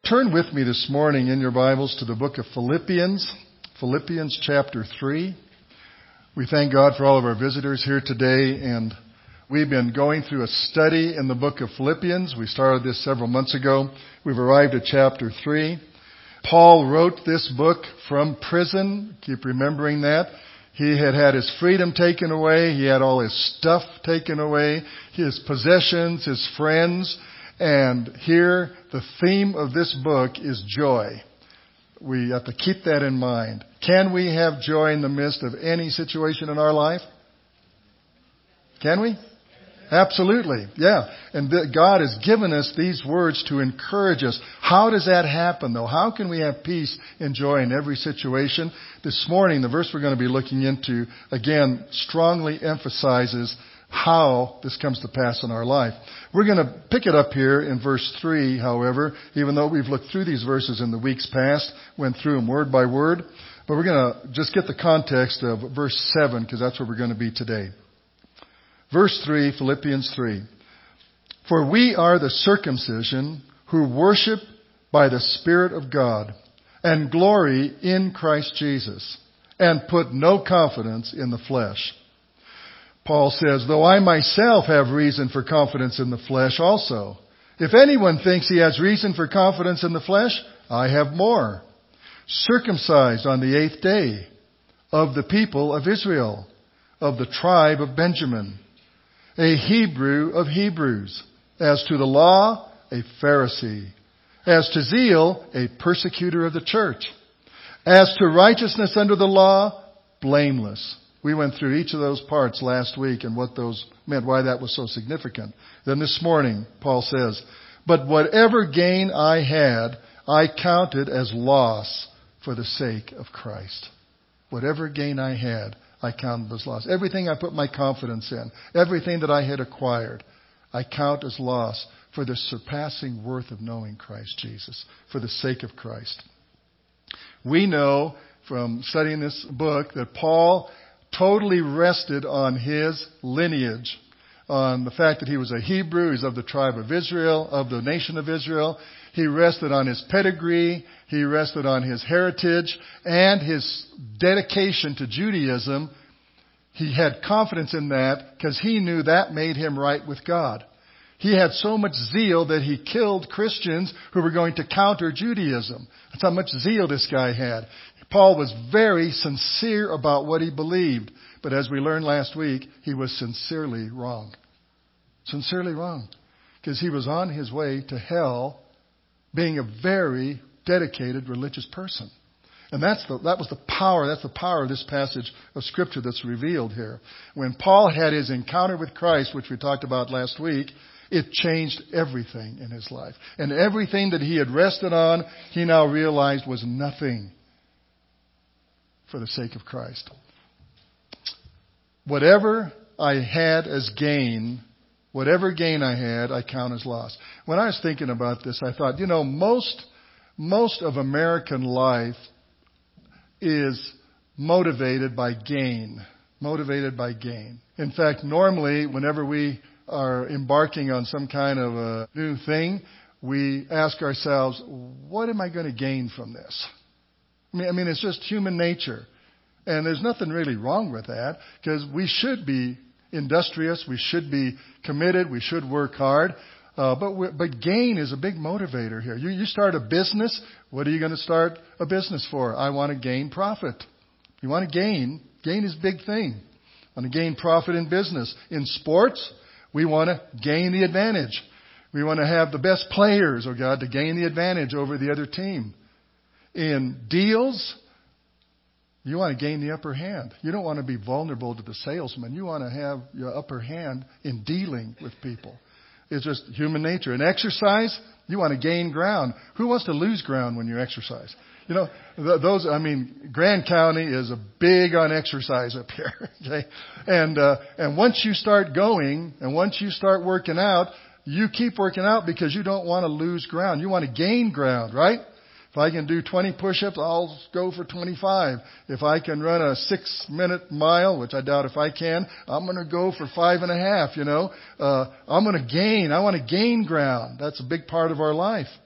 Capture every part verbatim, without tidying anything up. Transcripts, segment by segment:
Turn with me this morning in your Bibles to the book of Philippians, Philippians chapter three. We thank God for all of our visitors here today, and we've been going through a study in the book of Philippians. We started this several months ago. We've arrived at chapter three. Paul wrote this book from prison. Keep remembering that. He had had his freedom taken away. He had all his stuff taken away, his possessions, his friends. And here, the theme of this book is joy. We have to keep that in mind. Can we have joy in the midst of any situation in our life? Can we? Absolutely. Yeah. And God has given us these words to encourage us. How does that happen, though? How can we have peace and joy in every situation? This morning, the verse we're going to be looking into, again, strongly emphasizes how this comes to pass in our life. We're going to pick it up here in verse three, however, even though we've looked through these verses in the weeks past, went through them word by word. But we're going to just get the context of verse seven, because that's where we're going to be today. Verse three, Philippians three. For we are the circumcision who worship by the Spirit of God and glory in Christ Jesus and put no confidence in the flesh. Paul says, though I myself have reason for confidence in the flesh also. If anyone thinks he has reason for confidence in the flesh, I have more. Circumcised on the eighth day, of the people of Israel, of the tribe of Benjamin, a Hebrew of Hebrews, as to the law, a Pharisee, as to zeal, a persecutor of the church, as to righteousness under the law, blameless. We went through each of those parts last week and what those meant, why that was so significant. Then this morning, Paul says, but whatever gain I had, I counted as loss for the sake of Christ. Whatever gain I had, I counted as loss. Everything I put my confidence in, everything that I had acquired, I count as loss for the surpassing worth of knowing Christ Jesus, for the sake of Christ. We know from studying this book that Paul totally rested on his lineage, on the fact that he was a Hebrew, he's of the tribe of Israel, of the nation of Israel. He rested on his pedigree, he rested on his heritage, and his dedication to Judaism. He had confidence in that because he knew that made him right with God. He had so much zeal that he killed Christians who were going to counter Judaism. That's how much zeal this guy had. Paul was very sincere about what he believed. But as we learned last week, he was sincerely wrong. Sincerely wrong. Because he was on his way to hell being a very dedicated religious person. And that's the, that was the power, that's the power of this passage of Scripture that's revealed here. When Paul had his encounter with Christ, which we talked about last week, it changed everything in his life. And everything that he had rested on, he now realized was nothing for the sake of Christ. Whatever I had as gain, whatever gain I had, I count as loss. When I was thinking about this, I thought, you know, most, most of American life is motivated by gain. Motivated by gain. In fact, normally, whenever we are embarking on some kind of a new thing, we ask ourselves, what am I going to gain from this? I mean, I mean, it's just human nature. And there's nothing really wrong with that because we should be industrious. We should be committed. We should work hard. Uh, but we, but gain is a big motivator here. You, you start a business. What are you going to start a business for? I want to gain profit. You want to gain. Gain is a big thing. I want to gain profit in business. In sports, we want to gain the advantage. We want to have the best players, oh God, to gain the advantage over the other team. In deals, you want to gain the upper hand. You don't want to be vulnerable to the salesman. You want to have your upper hand in dealing with people. It's just human nature. In exercise, you want to gain ground. Who wants to lose ground when you exercise? You know, th- those, I mean, Grand County is a big on exercise up here. Okay? And, uh, and once you start going and once you start working out, you keep working out because you don't want to lose ground. You want to gain ground, right? If I can do twenty push-ups, I'll go for twenty-five. If I can run a six-minute mile, which I doubt if I can, I'm going to go for five and a half, you know. Uh, I'm going to gain. I want to gain ground. That's a big part of our life.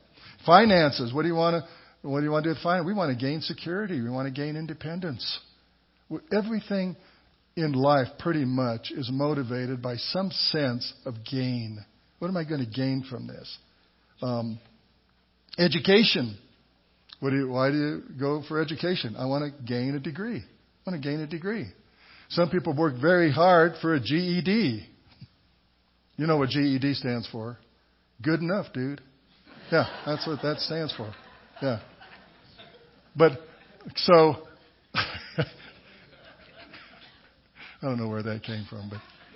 Finances. What do you want to, what do you want to do with finance? We want to gain security. We want to gain independence. Everything in life pretty much is motivated by some sense of gain. What am I going to gain from this? Um, education. What do you, why do you go for education? I want to gain a degree. I want to gain a degree. Some people work very hard for a G E D. You know what G E D stands for? Good enough, dude. Yeah, that's what that stands for. Yeah. But, so, I don't know where that came from, but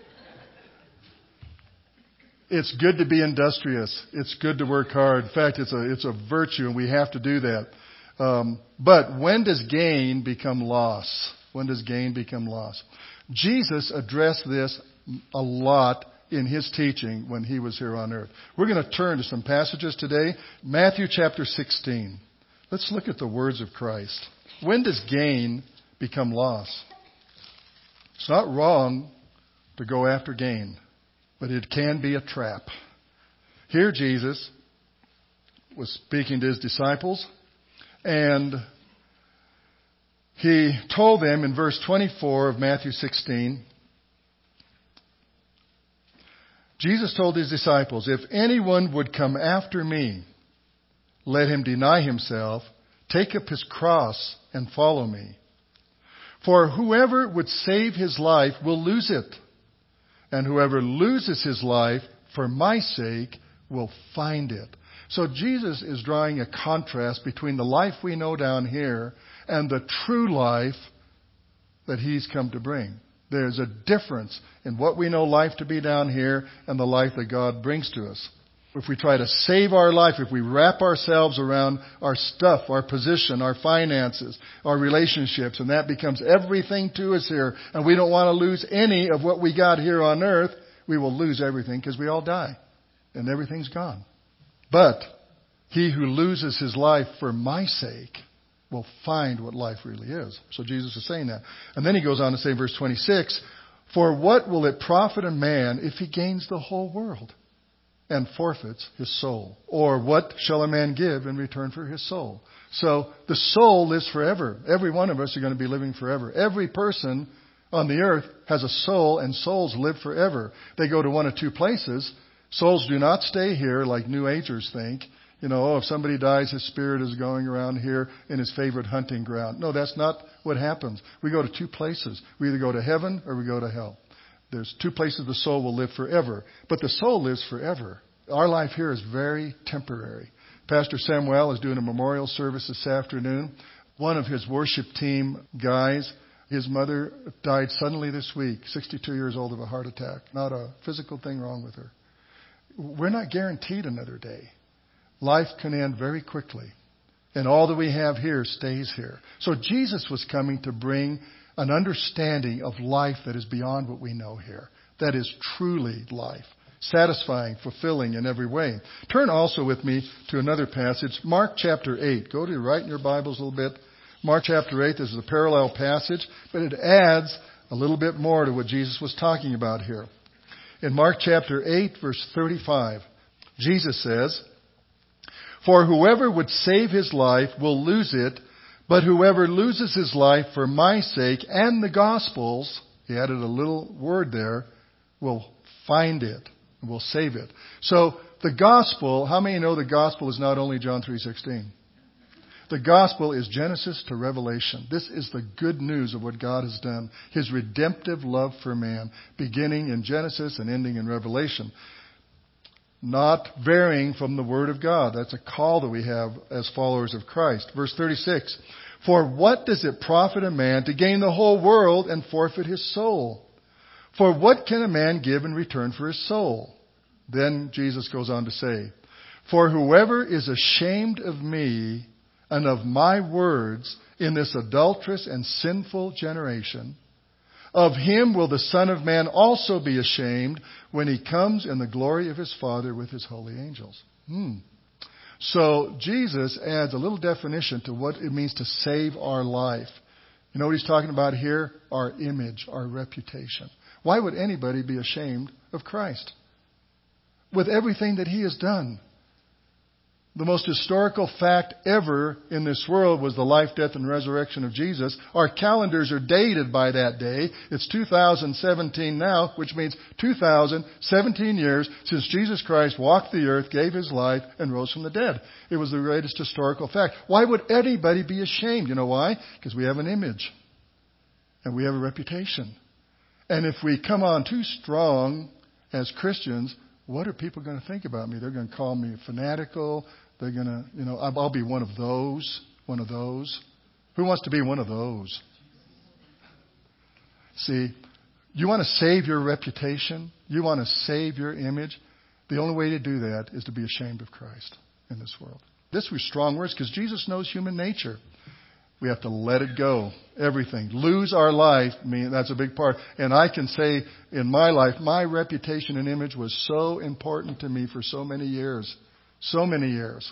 it's good to be industrious. It's good to work hard. In fact, it's a, it's a virtue, and we have to do that. Um, but when does gain become loss? When does gain become loss? Jesus addressed this a lot in his teaching when he was here on earth. We're going to turn to some passages today. Matthew chapter sixteen. Let's look at the words of Christ. When does gain become loss? It's not wrong to go after gain, but it can be a trap. Here Jesus was speaking to his disciples, and he told them in verse twenty-four of Matthew sixteen, Jesus told his disciples, "If anyone would come after me, let him deny himself, take up his cross, and follow me. For whoever would save his life will lose it, and whoever loses his life for my sake will find it." So Jesus is drawing a contrast between the life we know down here and the true life that he's come to bring. There's a difference in what we know life to be down here and the life that God brings to us. If we try to save our life, if we wrap ourselves around our stuff, our position, our finances, our relationships, and that becomes everything to us here, and we don't want to lose any of what we got here on earth, we will lose everything because we all die and everything's gone. But he who loses his life for my sake will find what life really is. So Jesus is saying that. And then he goes on to say in verse twenty-six, "For what will it profit a man if he gains the whole world and forfeits his soul? Or what shall a man give in return for his soul?" So the soul lives forever. Every one of us are going to be living forever. Every person on the earth has a soul, and souls live forever. They go to one of two places. Souls do not stay here like New Agers think. You know, oh, if somebody dies, his spirit is going around here in his favorite hunting ground. No, that's not what happens. We go to two places. We either go to heaven or we go to hell. There's two places the soul will live forever. But the soul lives forever. Our life here is very temporary. Pastor Samuel is doing a memorial service this afternoon. One of his worship team guys, his mother died suddenly this week, sixty-two years old of a heart attack. Not a physical thing wrong with her. We're not guaranteed another day. Life can end very quickly. And all that we have here stays here. So Jesus was coming to bring an understanding of life that is beyond what we know here. That is truly life. Satisfying, fulfilling in every way. Turn also with me to another passage, Mark chapter eight. Go to right in your Bibles a little bit. Mark chapter eight, this is a parallel passage, but it adds a little bit more to what Jesus was talking about here. In Mark chapter eight, verse thirty-five, Jesus says, "For whoever would save his life will lose it, but whoever loses his life for my sake and the gospel's," he added a little word there, "will find it," will save it. So the gospel, how many know the gospel is not only John three sixteen? The gospel is Genesis to Revelation. This is the good news of what God has done. His redemptive love for man, beginning in Genesis and ending in Revelation. Not varying from the Word of God. That's a call that we have as followers of Christ. Verse thirty-six, "For what does it profit a man to gain the whole world and forfeit his soul? For what can a man give in return for his soul?" Then Jesus goes on to say, "For whoever is ashamed of me and of my words in this adulterous and sinful generation, of him will the Son of Man also be ashamed when he comes in the glory of his Father with his holy angels." Hmm. So Jesus adds a little definition to what it means to save our life. You know what he's talking about here? Our image, our reputation. Why would anybody be ashamed of Christ? With everything that he has done. The most historical fact ever in this world was the life, death, and resurrection of Jesus. Our calendars are dated by that day. It's two thousand seventeen now, which means two thousand seventeen years since Jesus Christ walked the earth, gave His life, and rose from the dead. It was the greatest historical fact. Why would anybody be ashamed? You know why? Because we have an image. And we have a reputation. And if we come on too strong as Christians, what are people going to think about me? They're going to call me fanatical. They're going to, you know, I'll be one of those, one of those. Who wants to be one of those? See, you want to save your reputation? You want to save your image? The only way to do that is to be ashamed of Christ in this world. This was strong words because Jesus knows human nature. We have to let it go. Everything. Lose our life. I mean, that's a big part. And I can say in my life, my reputation and image was so important to me for so many years. So many years.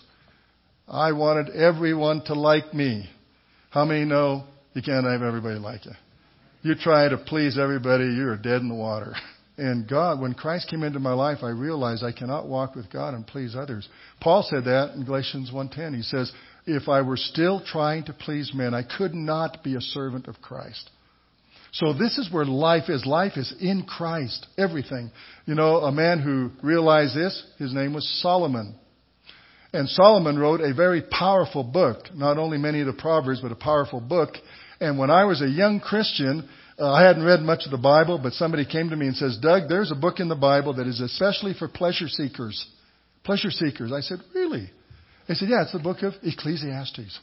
I wanted everyone to like me. How many know you can't have everybody like you? You try to please everybody, you're dead in the water. And God, when Christ came into my life, I realized I cannot walk with God and please others. Paul said that in Galatians one ten. He says, if I were still trying to please men, I could not be a servant of Christ. So this is where life is. Life is in Christ. Everything. You know, a man who realized this, his name was Solomon. And Solomon wrote a very powerful book. Not only many of the Proverbs, but a powerful book. And when I was a young Christian, uh, I hadn't read much of the Bible, but somebody came to me and says, Doug, there's a book in the Bible that is especially for pleasure seekers. Pleasure seekers. I said, really? They said, yeah, it's the book of Ecclesiastes.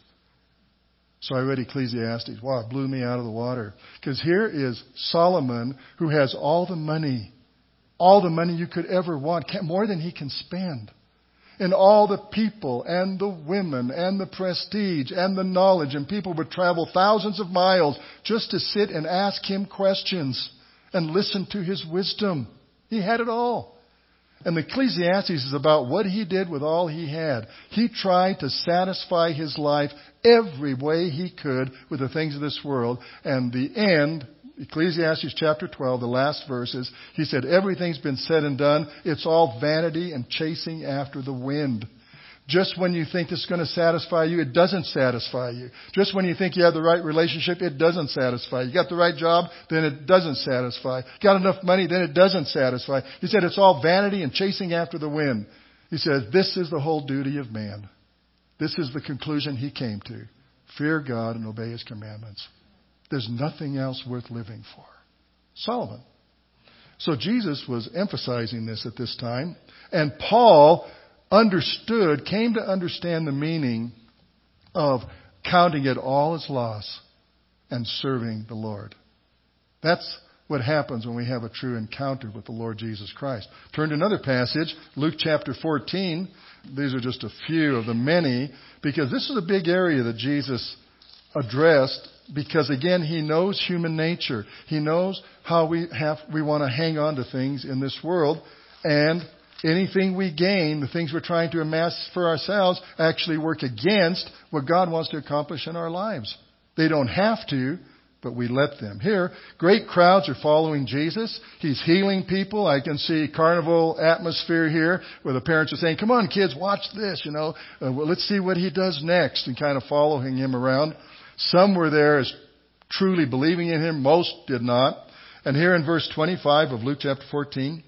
So I read Ecclesiastes. Wow, it blew me out of the water. Because here is Solomon who has all the money, all the money you could ever want, more than he can spend. And all the people and the women and the prestige and the knowledge. And people would travel thousands of miles just to sit and ask him questions and listen to his wisdom. He had it all. And the Ecclesiastes is about what he did with all he had. He tried to satisfy his life every way he could with the things of this world. And the end, Ecclesiastes chapter twelve, the last verses, he said, everything's been said and done. It's all vanity and chasing after the wind. Just when you think it's going to satisfy you, it doesn't satisfy you. Just when you think you have the right relationship, it doesn't satisfy you. You got the right job, then it doesn't satisfy. Got enough money, then it doesn't satisfy. He said it's all vanity and chasing after the wind. He said this is the whole duty of man. This is the conclusion he came to. Fear God and obey His commandments. There's nothing else worth living for. Solomon. So Jesus was emphasizing this at this time. And Paul understood, came to understand the meaning of counting it all as loss and serving the Lord. That's what happens when we have a true encounter with the Lord Jesus Christ. Turn to another passage, Luke chapter fourteen. These are just a few of the many, because this is a big area that Jesus addressed, because again, He knows human nature. He knows how we have, we want to hang on to things in this world, and anything we gain, the things we're trying to amass for ourselves, actually work against what God wants to accomplish in our lives. They don't have to, but we let them. Here, great crowds are following Jesus. He's healing people. I can see carnival atmosphere here where the parents are saying, come on, kids, watch this, you know. Uh, well, let's see what He does next, and kind of following Him around. Some were there as truly believing in Him. Most did not. And here in verse twenty-five of Luke chapter fourteen,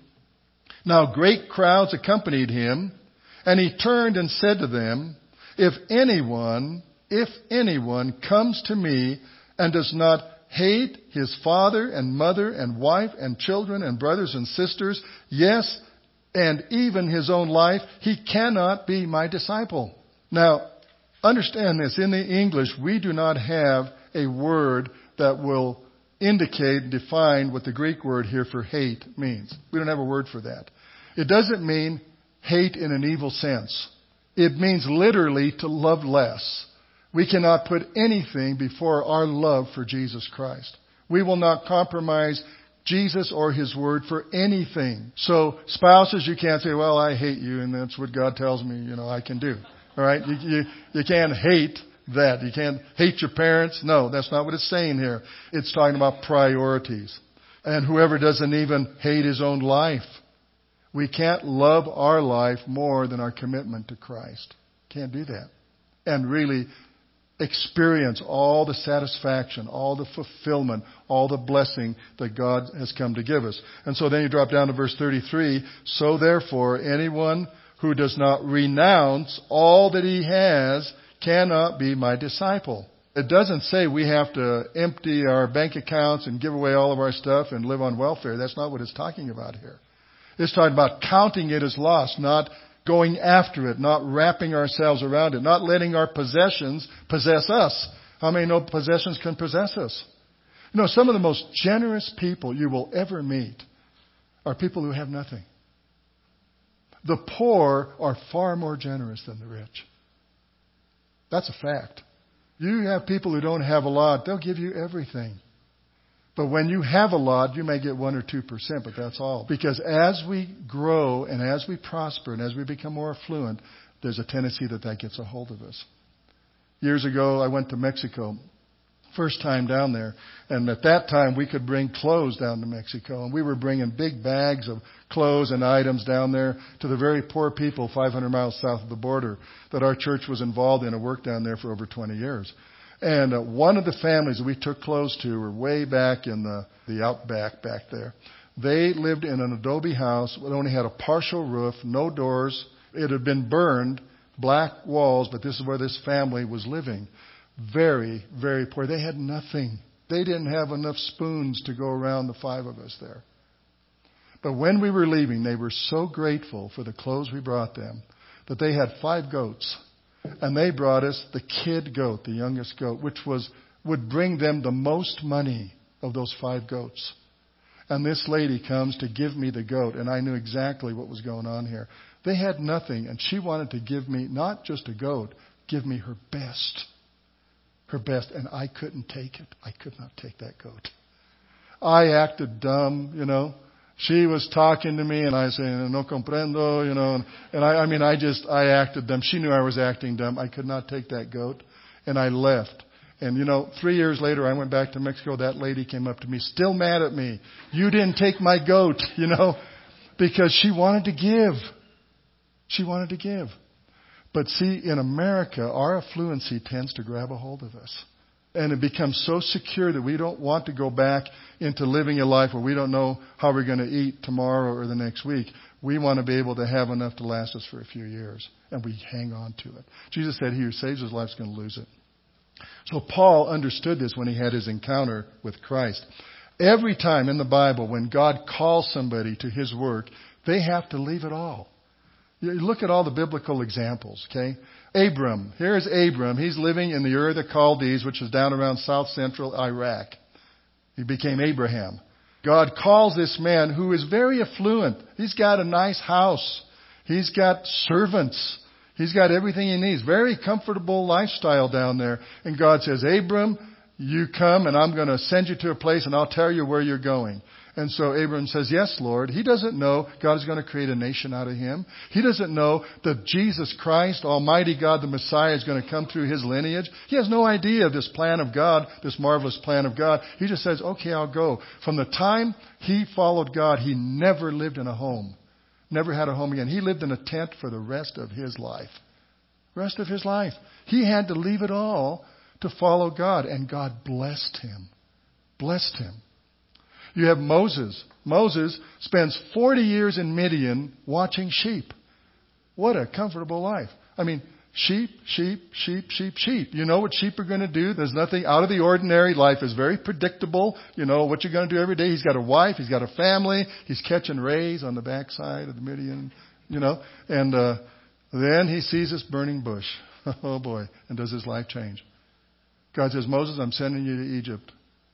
now great crowds accompanied Him, and He turned and said to them, If anyone, if anyone comes to me and does not hate his father and mother and wife and children and brothers and sisters, yes, and even his own life, he cannot be my disciple. Now, understand this. In the English, we do not have a word that will indicate, define what the Greek word here for hate means. We don't have a word for that. It doesn't mean hate in an evil sense. It means literally to love less. We cannot put anything before our love for Jesus Christ. We will not compromise Jesus or His Word for anything. So spouses, you can't say, well, I hate you, and that's what God tells me, you know, I can do. All right? You, you, you can't hate that. You can't hate your parents. No, that's not what it's saying here. It's talking about priorities. And whoever doesn't even hate his own life. We can't love our life more than our commitment to Christ. Can't do that. And really experience all the satisfaction, all the fulfillment, all the blessing that God has come to give us. And so then you drop down to verse thirty-three. So therefore, anyone who does not renounce all that he has cannot be my disciple. It doesn't say we have to empty our bank accounts and give away all of our stuff and live on welfare. That's not what it's talking about here. It's talking about counting it as lost, not going after it, not wrapping ourselves around it, not letting our possessions possess us. How many know possessions can possess us? You know, some of the most generous people you will ever meet are people who have nothing. The poor are far more generous than the rich. That's a fact. You have people who don't have a lot, they'll give you everything. But when you have a lot, you may get one or two percent, but that's all. Because as we grow and as we prosper and as we become more affluent, there's a tendency that that gets a hold of us. Years ago, I went to Mexico. First time down there. And at that time, we could bring clothes down to Mexico. And we were bringing big bags of clothes and items down there to the very poor people five hundred miles south of the border that our church was involved in and worked down there for over twenty years. And uh, one of the families that we took clothes to were way back in the, the outback back there. They lived in an adobe house that only had a partial roof, no doors. It had been burned, black walls, but this is where this family was living. Very, very poor. They had nothing. They didn't have enough spoons to go around the five of us there. But when we were leaving, they were so grateful for the clothes we brought them that they had five goats. And they brought us the kid goat, the youngest goat, which was would bring them the most money of those five goats. And this lady comes to give me the goat, and I knew exactly what was going on here. They had nothing, and she wanted to give me not just a goat, give me her best. Her best, and I couldn't take it. I could not take that goat. I acted dumb, you know. She was talking to me, and I said, no comprendo, you know. And, and I, I mean, I just, I acted dumb. She knew I was acting dumb. I could not take that goat, and I left. And, you know, three years later, I went back to Mexico. That lady came up to me, still mad at me. You didn't take my goat, you know, because she wanted to give. She wanted to give. But see, in America, our affluency tends to grab a hold of us. And it becomes so secure that we don't want to go back into living a life where we don't know how we're going to eat tomorrow or the next week. We want to be able to have enough to last us for a few years. And we hang on to it. Jesus said, he who saves his life is going to lose it. So Paul understood this when he had his encounter with Christ. Every time in the Bible when God calls somebody to his work, they have to leave it all. You look at all the biblical examples, okay? Abram. Here's Abram. He's living in the Ur of the Chaldees, which is down around south central Iraq. He became Abraham. God calls this man who is very affluent. He's got a nice house. He's got servants. He's got everything he needs. Very comfortable lifestyle down there. And God says, Abram, you come and I'm going to send you to a place and I'll tell you where you're going. And so Abram says, yes, Lord. He doesn't know God is going to create a nation out of him. He doesn't know that Jesus Christ, Almighty God, the Messiah, is going to come through his lineage. He has no idea of this plan of God, this marvelous plan of God. He just says, okay, I'll go. From the time he followed God, he never lived in a home. Never had a home again. He lived in a tent for the rest of his life. Rest of his life. He had to leave it all to follow God. And God blessed him. Blessed him. You have Moses. Moses spends forty years in Midian watching sheep. What a comfortable life. I mean, sheep, sheep, sheep, sheep, sheep. You know what sheep are going to do. There's nothing out of the ordinary. Life is very predictable. You know what you're going to do every day. He's got a wife. He's got a family. He's catching rays on the backside of the Midian, you know. And uh, then he sees this burning bush. Oh, boy. And does his life change? God says, Moses, I'm sending you to Egypt.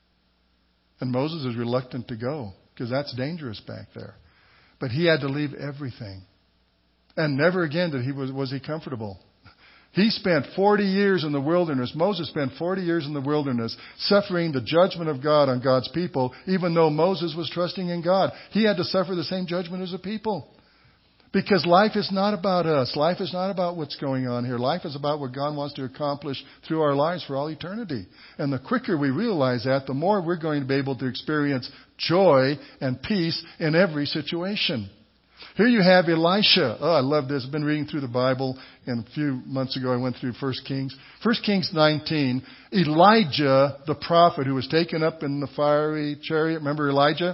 And Moses is reluctant to go because that's dangerous back there. But he had to leave everything. And never again did he was, was he comfortable. He spent forty years in the wilderness. Moses spent forty years in the wilderness suffering the judgment of God on God's people, even though Moses was trusting in God. He had to suffer the same judgment as the people. Because life is not about us. Life is not about what's going on here. Life is about what God wants to accomplish through our lives for all eternity. And the quicker we realize that, the more we're going to be able to experience joy and peace in every situation. Here you have Elisha. Oh, I love this. I've been reading through the Bible, and a few months ago I went through First Kings. First Kings nineteen, Elijah, the prophet who was taken up in the fiery chariot. Remember Elijah?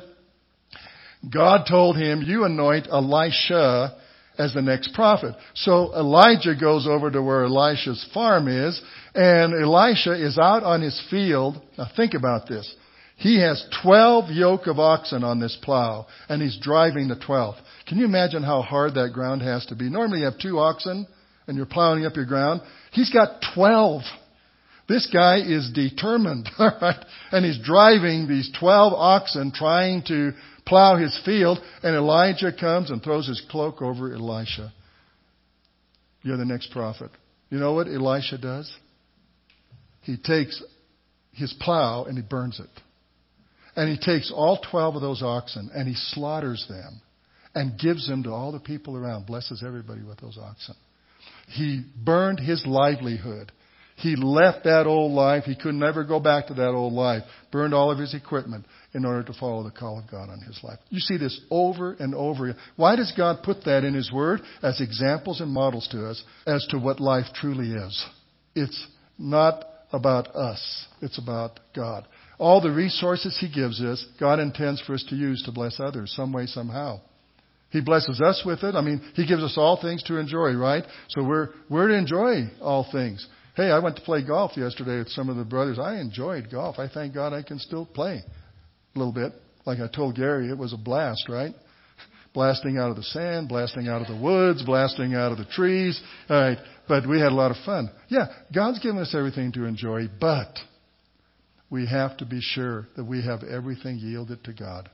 God told him, you anoint Elisha as the next prophet. So Elijah goes over to where Elisha's farm is, and Elisha is out on his field. Now think about this. He has twelve yoke of oxen on this plow, and he's driving the twelfth. Can you imagine how hard that ground has to be? Normally you have two oxen, and you're plowing up your ground. He's got twelve. This guy is determined, all right? And he's driving these twelve oxen trying to plow his field, and Elijah comes and throws his cloak over Elisha. You're the next prophet. You know what Elisha does? He takes his plow and he burns it. And he takes all twelve of those oxen and he slaughters them and gives them to all the people around, blesses everybody with those oxen. He burned his livelihood. He left that old life. He could never go back to that old life. Burned all of his equipment in order to follow the call of God on his life. You see this over and over. Why does God put that in His Word as examples and models to us as to what life truly is? It's not about us. It's about God. All the resources He gives us, God intends for us to use to bless others some way, somehow. He blesses us with it. I mean, He gives us all things to enjoy, right? So we're, we're to enjoy all things. Hey, I went to play golf yesterday with some of the brothers. I enjoyed golf. I thank God I can still play a little bit. Like I told Gary, it was a blast, right? Blasting out of the sand, blasting out of the woods, blasting out of the trees. All right. But we had a lot of fun. Yeah, God's given us everything to enjoy, but we have to be sure that we have everything yielded to God.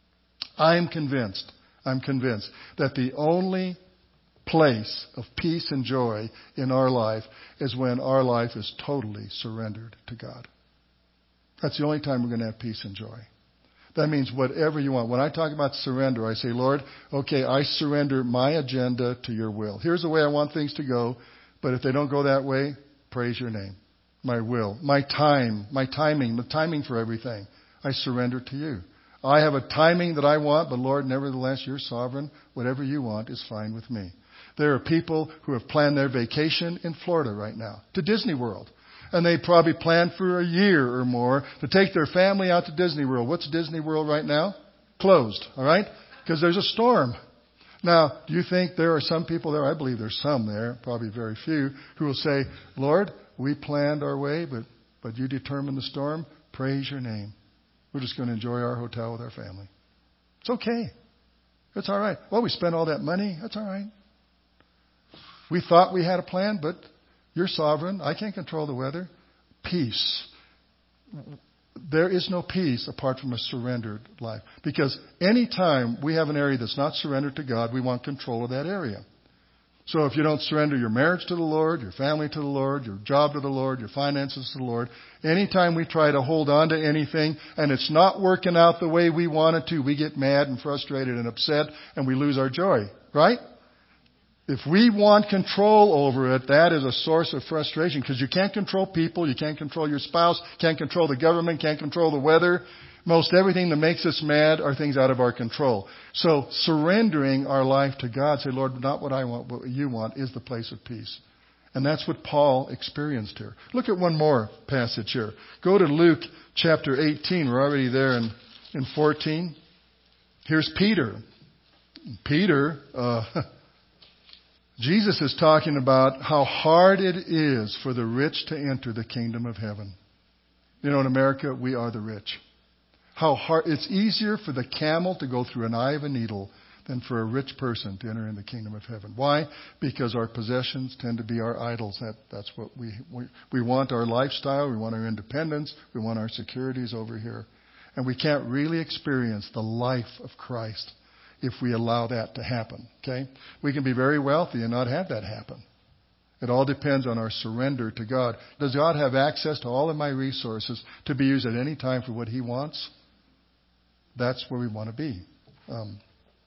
I'm convinced, I'm convinced that the only place of peace and joy in our life is when our life is totally surrendered to God. That's the only time we're going to have peace and joy. That means whatever you want. When I talk about surrender, I say, Lord, okay, I surrender my agenda to your will. Here's the way I want things to go, but if they don't go that way, praise your name. My will, my time, my timing, the timing for everything, I surrender to you. I have a timing that I want, but Lord, nevertheless, you're sovereign. Whatever you want is fine with me. There are people who have planned their vacation in Florida right now to Disney World. And they probably planned for a year or more to take their family out to Disney World. What's Disney World right now? Closed, all right? Because there's a storm. Now, do you think there are some people there? I believe there's some there, probably very few, who will say, Lord, we planned our way, but, but you determined the storm. Praise your name. We're just going to enjoy our hotel with our family. It's okay. It's all right. Well, we spent all that money. That's all right. We thought we had a plan, but you're sovereign. I can't control the weather. Peace. There is no peace apart from a surrendered life. Because any time we have an area that's not surrendered to God, we want control of that area. So if you don't surrender your marriage to the Lord, your family to the Lord, your job to the Lord, your finances to the Lord, anytime we try to hold on to anything and it's not working out the way we want it to, we get mad and frustrated and upset and we lose our joy. Right? If we want control over it, that is a source of frustration because you can't control people, you can't control your spouse, can't control the government, can't control the weather. Most everything that makes us mad are things out of our control. So surrendering our life to God, say, Lord, not what I want, what you want, is the place of peace. And that's what Paul experienced here. Look at one more passage here. Go to Luke chapter eighteen. We're already there in, in fourteen. Here's Peter. Peter... Uh, Jesus is talking about how hard it is for the rich to enter the kingdom of heaven. You know, in America, we are the rich. How hard, it's easier for the camel to go through an eye of a needle than for a rich person to enter in the kingdom of heaven. Why? Because our possessions tend to be our idols. That, that's what we, we, we want our lifestyle. We want our independence. We want our securities over here. And we can't really experience the life of Christ if we allow that to happen. Okay? We can be very wealthy and not have that happen. It all depends on our surrender to God. Does God have access to all of my resources to be used at any time for what He wants? That's where we want to be. Um,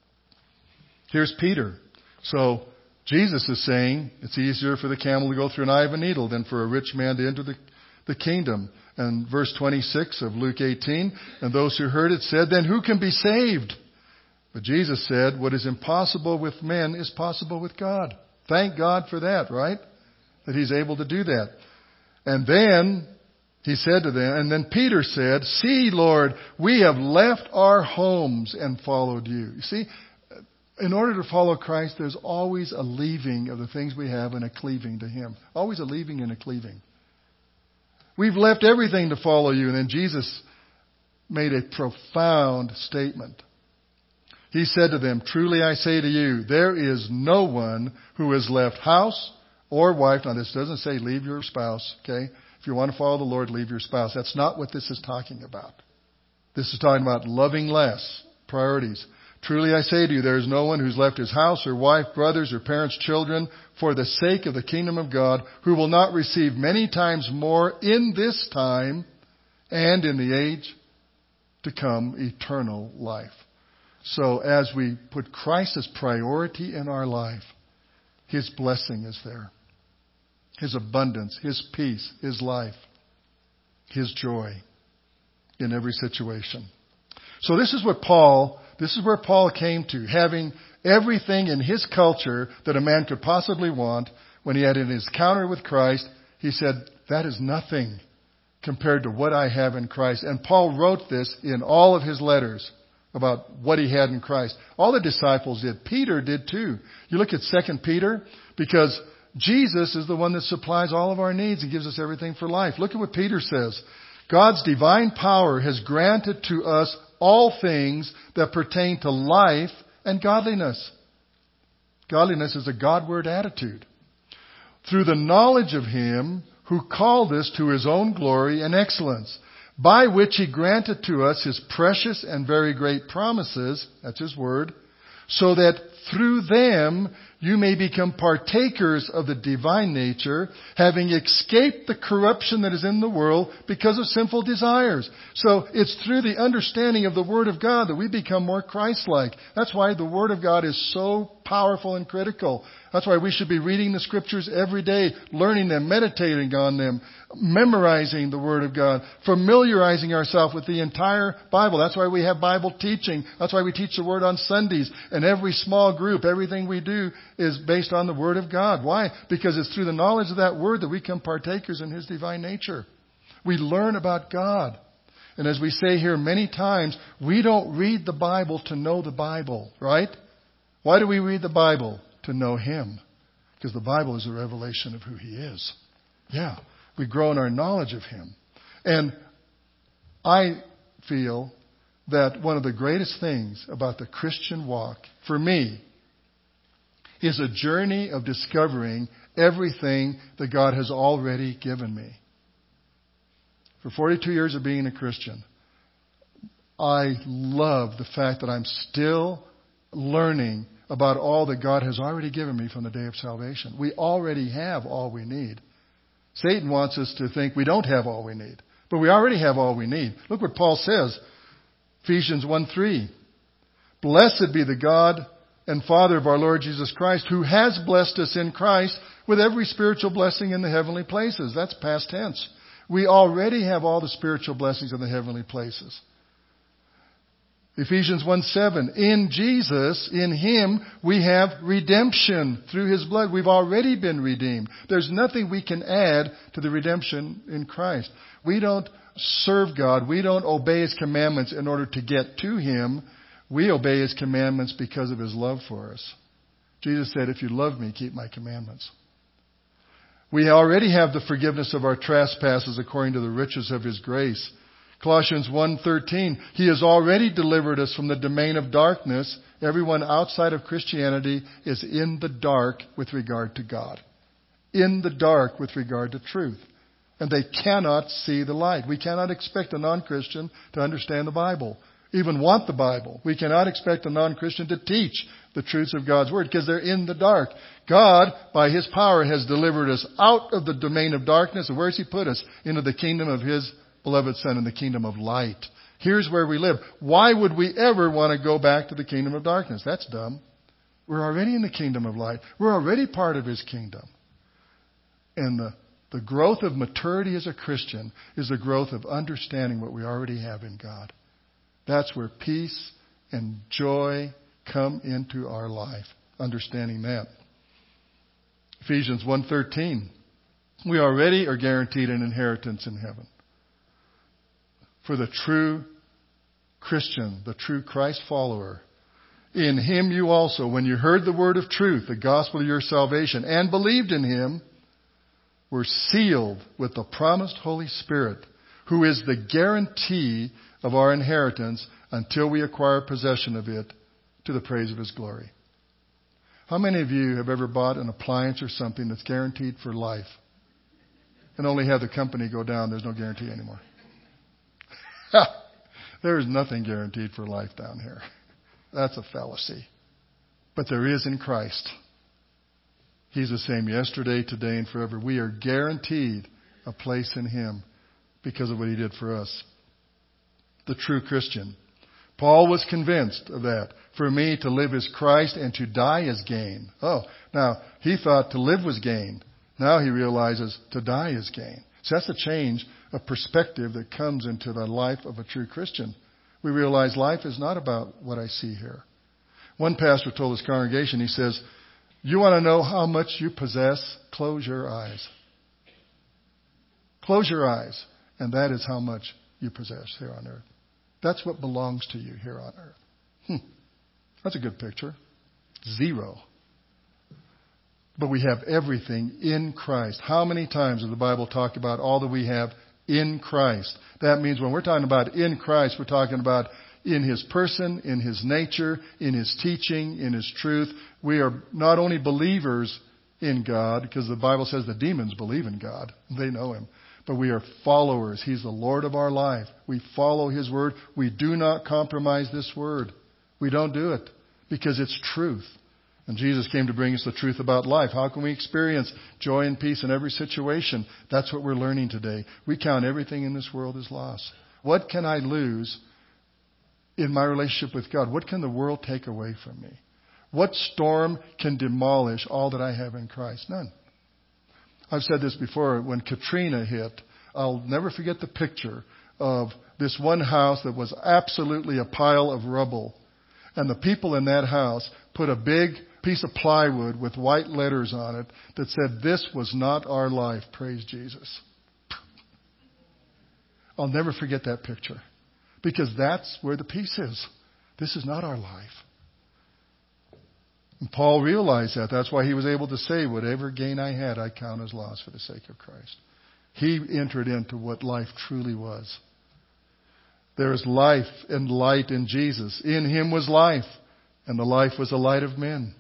here's Peter. So Jesus is saying it's easier for the camel to go through an eye of a needle than for a rich man to enter the, the kingdom. And verse twenty-six of Luke eighteen, and those who heard it said, then who can be saved? But Jesus said, what is impossible with men is possible with God. Thank God for that, right? That He's able to do that. And then He said to them, and then Peter said, see, Lord, we have left our homes and followed you. You see, in order to follow Christ, there's always a leaving of the things we have and a cleaving to Him. Always a leaving and a cleaving. We've left everything to follow you. And then Jesus made a profound statement. He said to them, truly I say to you, there is no one who has left house or wife. Now this doesn't say leave your spouse, okay? If you want to follow the Lord, leave your spouse. That's not what this is talking about. This is talking about loving less, priorities. Truly I say to you, there is no one who's left his house or wife, brothers or parents, children, for the sake of the kingdom of God, who will not receive many times more in this time and in the age to come eternal life. So as we put Christ as priority in our life, His blessing is there. His abundance, His peace, His life, His joy in every situation. So this is what Paul, this is where Paul came to, having everything in his culture that a man could possibly want. When he had in his encounter with Christ, he said, that is nothing compared to what I have in Christ. And Paul wrote this in all of his letters about what he had in Christ. All the disciples did. Peter did too. You look at Second Peter, because Jesus is the one that supplies all of our needs and gives us everything for life. Look at what Peter says. God's divine power has granted to us all things that pertain to life and godliness. Godliness is a Godward attitude. Through the knowledge of Him who called us to His own glory and excellence, by which He granted to us His precious and very great promises, that's His word, so that through them you may become partakers of the divine nature, having escaped the corruption that is in the world because of sinful desires. So it's through the understanding of the Word of God that we become more Christ-like. That's why the Word of God is so powerful and critical. That's why we should be reading the Scriptures every day, learning them, meditating on them, memorizing the Word of God, familiarizing ourselves with the entire Bible. That's why we have Bible teaching. That's why we teach the Word on Sundays. And every small group, everything we do is based on the Word of God. Why? Because it's through the knowledge of that Word that we become partakers in His divine nature. We learn about God. And as we say here many times, we don't read the Bible to know the Bible, right? Why do we read the Bible? To know Him. Because the Bible is a revelation of who He is. Yeah. We grow in our knowledge of Him. And I feel that one of the greatest things about the Christian walk, for me, is a journey of discovering everything that God has already given me. For forty-two years of being a Christian, I love the fact that I'm still learning about all that God has already given me from the day of salvation. We already have all we need. Satan wants us to think we don't have all we need. But we already have all we need. Look what Paul says. Ephesians one three. Blessed be the God and Father of our Lord Jesus Christ, who has blessed us in Christ with every spiritual blessing in the heavenly places. That's past tense. We already have all the spiritual blessings in the heavenly places. Ephesians one seven. In Jesus, in Him, we have redemption through His blood. We've already been redeemed. There's nothing we can add to the redemption in Christ. We don't serve God. We don't obey His commandments in order to get to Him. We obey His commandments because of His love for us. Jesus said, if you love me, keep my commandments. We already have the forgiveness of our trespasses according to the riches of His grace. Colossians one thirteen, He has already delivered us from the domain of darkness. Everyone outside of Christianity is in the dark with regard to God. In the dark with regard to truth. And they cannot see the light. We cannot expect a non-Christian to understand the Bible, even want the Bible. We cannot expect a non-Christian to teach the truths of God's Word because they're in the dark. God, by His power, has delivered us out of the domain of darkness. And where has He put us? Into the kingdom of His beloved Son, in the kingdom of light. Here's where we live. Why would we ever want to go back to the kingdom of darkness? That's dumb. We're already in the kingdom of light. We're already part of His kingdom. And the, the growth of maturity as a Christian is the growth of understanding what we already have in God. That's where peace and joy come into our life. Understanding that. Ephesians one thirteen. We already are guaranteed an inheritance in heaven. For the true Christian, the true Christ follower, in Him you also, when you heard the word of truth, the gospel of your salvation, and believed in Him, were sealed with the promised Holy Spirit, who is the guarantee of our inheritance until we acquire possession of it to the praise of His glory. How many of you have ever bought an appliance or something that's guaranteed for life and only have the company go down? There's no guarantee anymore. There is nothing guaranteed for life down here. That's a fallacy. But there is in Christ. He's the same yesterday, today, and forever. We are guaranteed a place in Him because of what He did for us. The true Christian. Paul was convinced of that. For me, to live is Christ and to die is gain. Oh, now, he thought to live was gain. Now he realizes to die is gain. So that's a change of perspective that comes into the life of a true Christian. We realize life is not about what I see here. One pastor told his congregation, he says, you want to know how much you possess? Close your eyes. Close your eyes. And that is how much you possess here on earth. That's what belongs to you here on earth. Hmm. That's a good picture. Zero. But we have everything in Christ. How many times does the Bible talk about all that we have in Christ? That means when we're talking about in Christ, we're talking about in His person, in His nature, in His teaching, in His truth. We are not only believers in God, because the Bible says the demons believe in God. They know Him. But we are followers. He's the Lord of our life. We follow His Word. We do not compromise this Word. We don't do it because it's truth. And Jesus came to bring us the truth about life. How can we experience joy and peace in every situation? That's what we're learning today. We count everything in this world as loss. What can I lose in my relationship with God? What can the world take away from me? What storm can demolish all that I have in Christ? None. I've said this before. When Katrina hit, I'll never forget the picture of this one house that was absolutely a pile of rubble. And the people in that house put a big piece of plywood with white letters on it that said, this was not our life, praise Jesus. I'll never forget that picture. Because that's where the peace is. This is not our life. And Paul realized that. That's why he was able to say, whatever gain I had, I count as loss for the sake of Christ. He entered into what life truly was. There is life and light in Jesus. In Him was life, and the life was the light of men.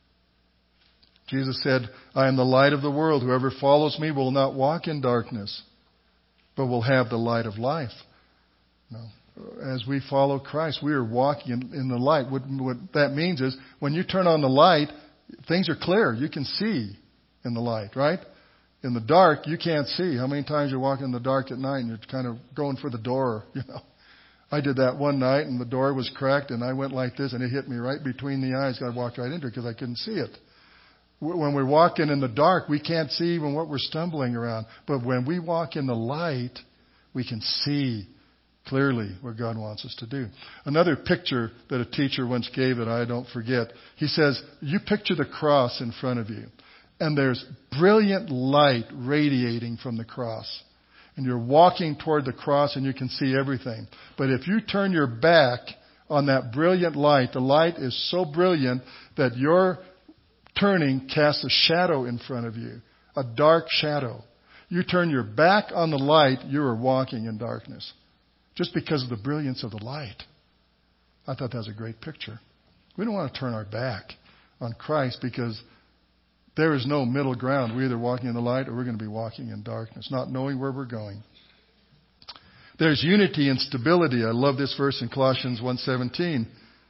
Jesus said, I am the light of the world. Whoever follows me will not walk in darkness, but will have the light of life. No. As we follow Christ, we are walking in, in the light. What, what that means is when you turn on the light, things are clear. You can see in the light, right? In the dark, you can't see. How many times you're walking in the dark at night and you're kind of going for the door, you know? I did that one night and the door was cracked and I went like this and it hit me right between the eyes. I walked right into it because I couldn't see it. When we're walking in the dark, we can't see even what we're stumbling around. But when we walk in the light, we can see clearly what God wants us to do. Another picture that a teacher once gave that I don't forget. He says, you picture the cross in front of you. And there's brilliant light radiating from the cross. And you're walking toward the cross and you can see everything. But if you turn your back on that brilliant light, the light is so brilliant that your turning casts a shadow in front of you. A dark shadow. You turn your back on the light, you are walking in darkness. Just because of the brilliance of the light. I thought that was a great picture. We don't want to turn our back on Christ because there is no middle ground. We're either walking in the light or we're going to be walking in darkness, not knowing where we're going. There's unity and stability. I love this verse in Colossians one seventeen.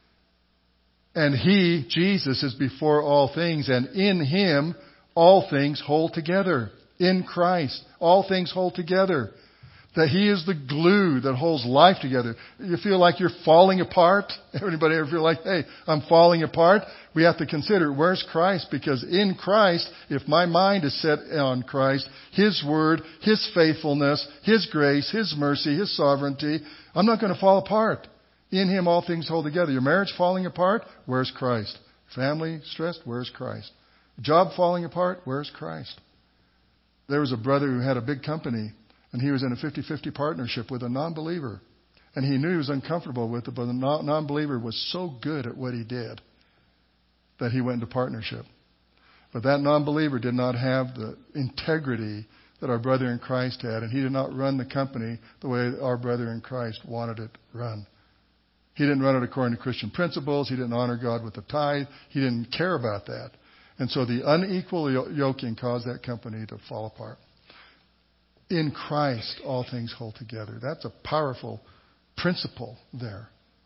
And He, Jesus, is before all things, and in Him all things hold together. In Christ, all things hold together. That He is the glue that holds life together. You feel like you're falling apart? Everybody ever feel like, hey, I'm falling apart? We have to consider, where's Christ? Because in Christ, if my mind is set on Christ, His Word, His faithfulness, His grace, His mercy, His sovereignty, I'm not going to fall apart. In Him all things hold together. Your marriage falling apart? Where's Christ? Family stressed? Where's Christ? Job falling apart? Where's Christ? There was a brother who had a big company, and he was in a fifty-fifty partnership with a non-believer. And he knew he was uncomfortable with it, but the non-believer was so good at what he did that he went into partnership. But that non-believer did not have the integrity that our brother in Christ had, and he did not run the company the way our brother in Christ wanted it run. He didn't run it according to Christian principles. He didn't honor God with the tithe. He didn't care about that. And so the unequal yoking caused that company to fall apart. In Christ, all things hold together. That's a powerful principle there.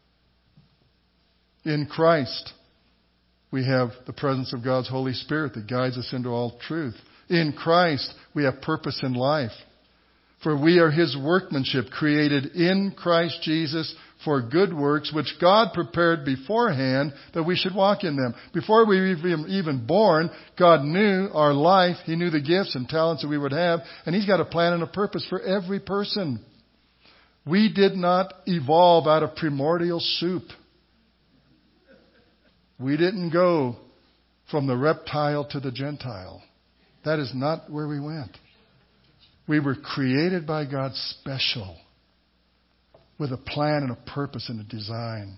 In Christ, we have the presence of God's Holy Spirit that guides us into all truth. In Christ, we have purpose in life. For we are His workmanship, created in Christ Jesus for good works, which God prepared beforehand that we should walk in them. Before we were even born, God knew our life. He knew the gifts and talents that we would have. And He's got a plan and a purpose for every person. We did not evolve out of primordial soup. We didn't go from the reptile to the Gentile. That is not where we went. We were created by God special, with a plan and a purpose and a design.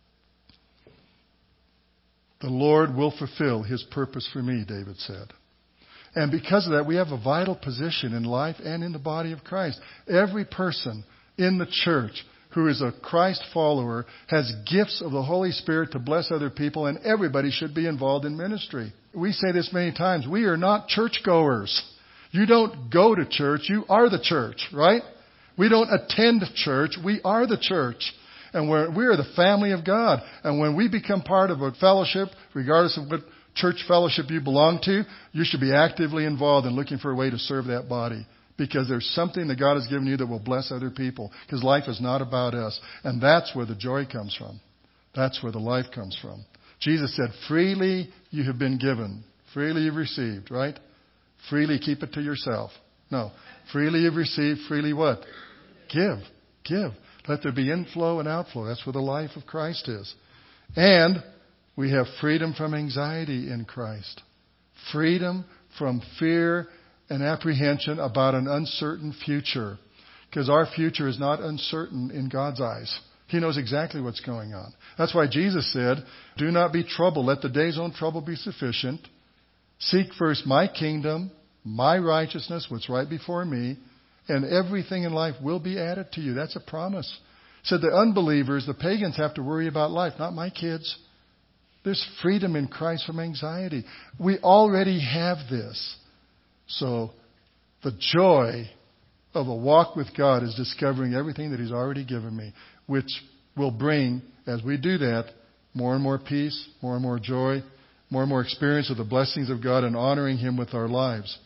The Lord will fulfill His purpose for me, David said. And because of that, we have a vital position in life and in the body of Christ. Every person in the church who is a Christ follower has gifts of the Holy Spirit to bless other people, and everybody should be involved in ministry. We say this many times. We are not churchgoers. You don't go to church. You are the church, right? We don't attend church. We are the church. And we're, we are the family of God. And when we become part of a fellowship, regardless of what church fellowship you belong to, you should be actively involved in looking for a way to serve that body. Because there's something that God has given you that will bless other people. Because life is not about us. And that's where the joy comes from. That's where the life comes from. Jesus said, freely you have been given. Freely you've received, right? Freely keep it to yourself. No. Freely you've received, freely what? Give. Give. Let there be inflow and outflow. That's where the life of Christ is. And we have freedom from anxiety in Christ. Freedom from fear and apprehension about an uncertain future. Because our future is not uncertain in God's eyes. He knows exactly what's going on. That's why Jesus said, do not be troubled. Let the day's own trouble be sufficient. Seek first my kingdom, my righteousness, what's right before me, and everything in life will be added to you. That's a promise. So the unbelievers, the pagans, have to worry about life, not my kids. There's freedom in Christ from anxiety. We already have this. So the joy of a walk with God is discovering everything that He's already given me, which will bring, as we do that, more and more peace, more and more joy, more and more experience of the blessings of God and honoring Him with our lives.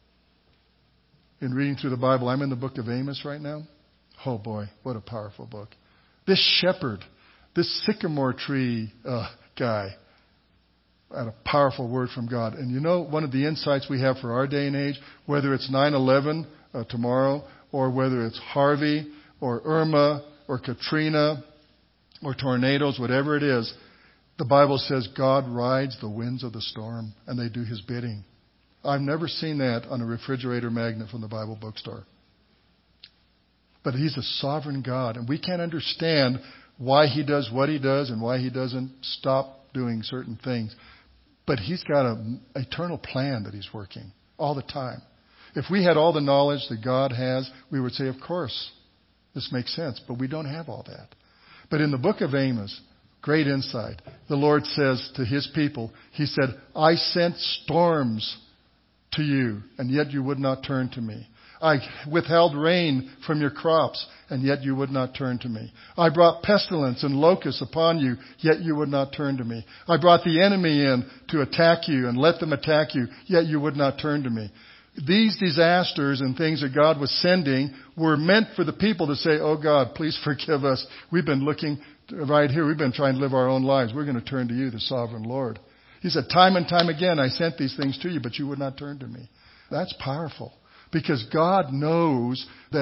In reading through the Bible, I'm in the book of Amos right now. Oh boy, what a powerful book. This shepherd, this sycamore tree uh, guy, had a powerful word from God. And you know, one of the insights we have for our day and age, whether it's nine eleven uh, tomorrow, or whether it's Harvey, or Irma, or Katrina, or tornadoes, whatever it is, the Bible says God rides the winds of the storm, and they do His bidding. I've never seen that on a refrigerator magnet from the Bible bookstore. But He's a sovereign God, and we can't understand why He does what He does and why He doesn't stop doing certain things. But He's got an eternal plan that He's working all the time. If we had all the knowledge that God has, we would say, of course, this makes sense. But we don't have all that. But in the book of Amos, great insight. The Lord says to His people, He said, I sent storms to you, and yet you would not turn to me. I withheld rain from your crops, and yet you would not turn to me. I brought pestilence and locusts upon you, yet you would not turn to me. I brought the enemy in to attack you and let them attack you, yet you would not turn to me. These disasters and things that God was sending were meant for the people to say, oh God, please forgive us. We've been looking right here. We've been trying to live our own lives. We're going to turn to you, the sovereign Lord. He said, time and time again, I sent these things to you, but you would not turn to me. That's powerful. Because God knows that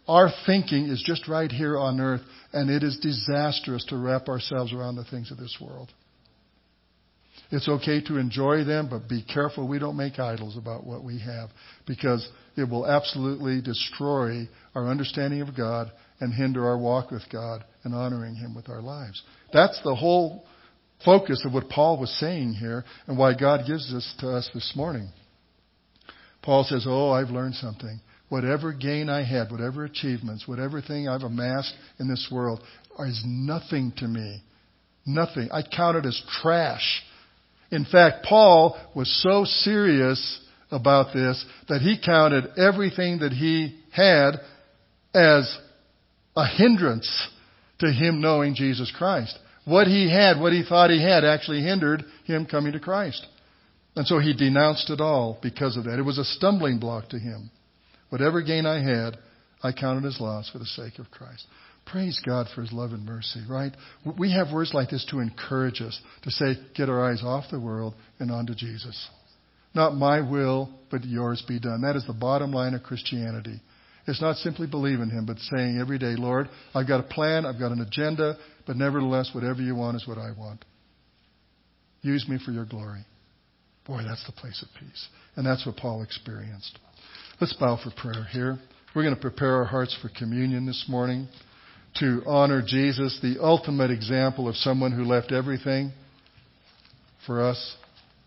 our thinking is just right here on earth, and it is disastrous to wrap ourselves around the things of this world. It's okay to enjoy them, but be careful we don't make idols about what we have, because it will absolutely destroy our understanding of God and hinder our walk with God and honoring Him with our lives. That's the whole focus of what Paul was saying here and why God gives this to us this morning. Paul says, oh, I've learned something. Whatever gain I had, whatever achievements, whatever thing I've amassed in this world is nothing to me. Nothing. I count it as trash. In fact, Paul was so serious about this that he counted everything that he had as a hindrance to him knowing Jesus Christ. What he had, what he thought he had, actually hindered him coming to Christ. And so he denounced it all because of that. It was a stumbling block to him. Whatever gain I had, I counted as loss for the sake of Christ. Praise God for His love and mercy, right? We have words like this to encourage us, to say, get our eyes off the world and onto Jesus. Not my will, but yours be done. That is the bottom line of Christianity. It's not simply believing Him, but saying every day, Lord, I've got a plan, I've got an agenda, but nevertheless, whatever you want is what I want. Use me for your glory. Boy, that's the place of peace. And that's what Paul experienced. Let's bow for prayer here. We're going to prepare our hearts for communion this morning to honor Jesus, the ultimate example of someone who left everything for us.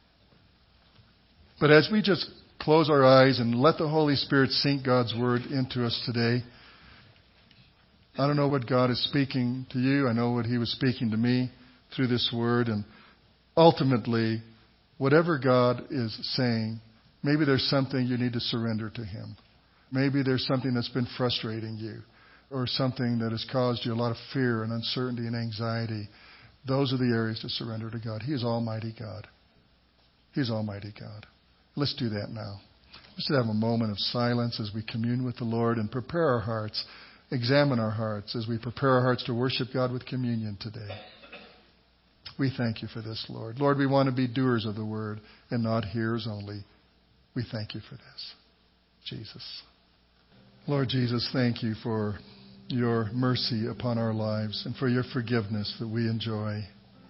But as we just close our eyes and let the Holy Spirit sink God's Word into us today, I don't know what God is speaking to you. I know what He was speaking to me through this Word. And ultimately, whatever God is saying, maybe there's something you need to surrender to Him. Maybe there's something that's been frustrating you, or something that has caused you a lot of fear and uncertainty and anxiety. Those are the areas to surrender to God. He is Almighty God. He is Almighty God. Let's do that now. Let's have a moment of silence as we commune with the Lord and prepare our hearts, examine our hearts as we prepare our hearts to worship God with communion today. We thank you for this, Lord. Lord, we want to be doers of the word and not hearers only. We thank you for this. Jesus. Lord Jesus, thank you for your mercy upon our lives and for your forgiveness that we enjoy.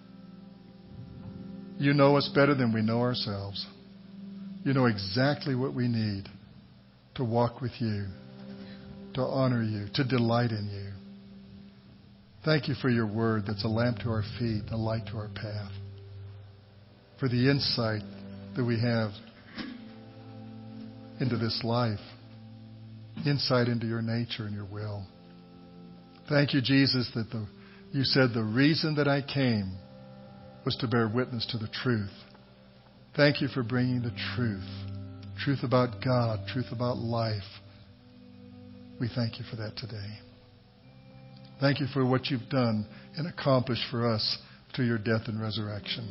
You know us better than we know ourselves. You know exactly what we need to walk with you, to honor you, to delight in you. Thank you for your word that's a lamp to our feet, a light to our path. For the insight that we have into this life, insight into your nature and your will. Thank you, Jesus, that the, you said the reason that I came was to bear witness to the truth. Thank you for bringing the truth. Truth about God, truth about life. We thank you for that today. Thank you for what you've done and accomplished for us through your death and resurrection.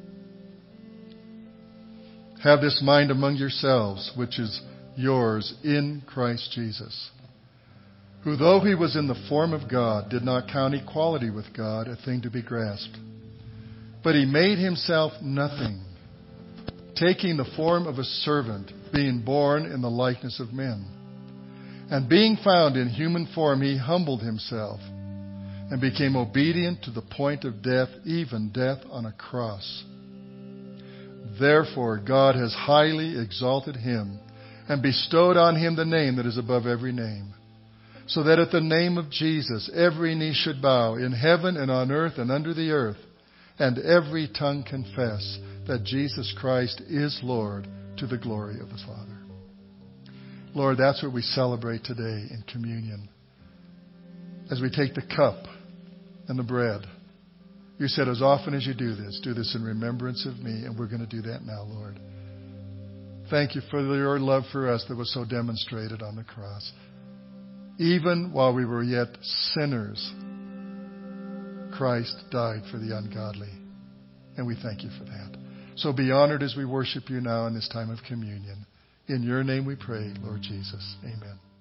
Have this mind among yourselves, which is yours in Christ Jesus, who, though he was in the form of God, did not count equality with God a thing to be grasped, but he made himself nothing, taking the form of a servant, being born in the likeness of men. And being found in human form, he humbled himself and became obedient to the point of death, even death on a cross. Therefore, God has highly exalted him and bestowed on him the name that is above every name, so that at the name of Jesus every knee should bow in heaven and on earth and under the earth, and every tongue confess that Jesus Christ is Lord, to the glory of the Father. Lord, that's what we celebrate today in communion. As we take the cup and the bread, you said, as often as you do this, do this in remembrance of me, and we're going to do that now, Lord. Thank you for your love for us that was so demonstrated on the cross. Even while we were yet sinners, Christ died for the ungodly, and we thank you for that. So be honored as we worship you now in this time of communion. In your name we pray, Lord Jesus. Amen.